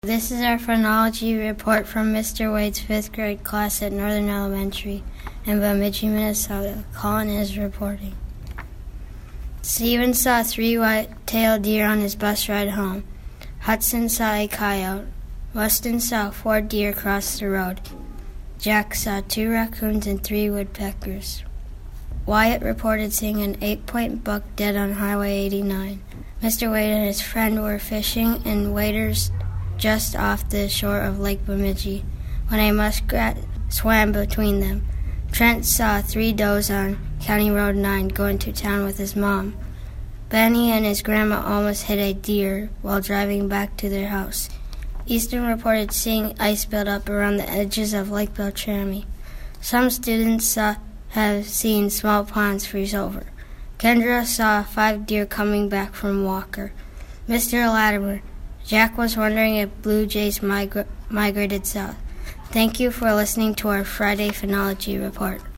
This is our phonology report from Mr. Wade's 5th grade class at Northern Elementary in Bemidji, Minnesota. Colin is reporting. Stephen saw 3 white-tailed deer on his bus ride home. Hudson saw a coyote. Weston saw 4 deer cross the road. Jack saw 2 raccoons and 3 woodpeckers. Wyatt reported seeing an 8-point buck dead on Highway 89. Mr. Wade and his friend were fishing in waders just off the shore of Lake Bemidji when a muskrat swam between them. Trent saw 3 does on County Road 9 going to town with his mom. Benny and his grandma almost hit a deer while driving back to their house. Easton reported seeing ice build up around the edges of Lake Beltrami. Some students have seen small ponds freeze over. Kendra saw 5 deer coming back from Walker. Mr. Latimer, Jack was wondering if blue jays migrated south. Thank you for listening to our Friday Phonology Report.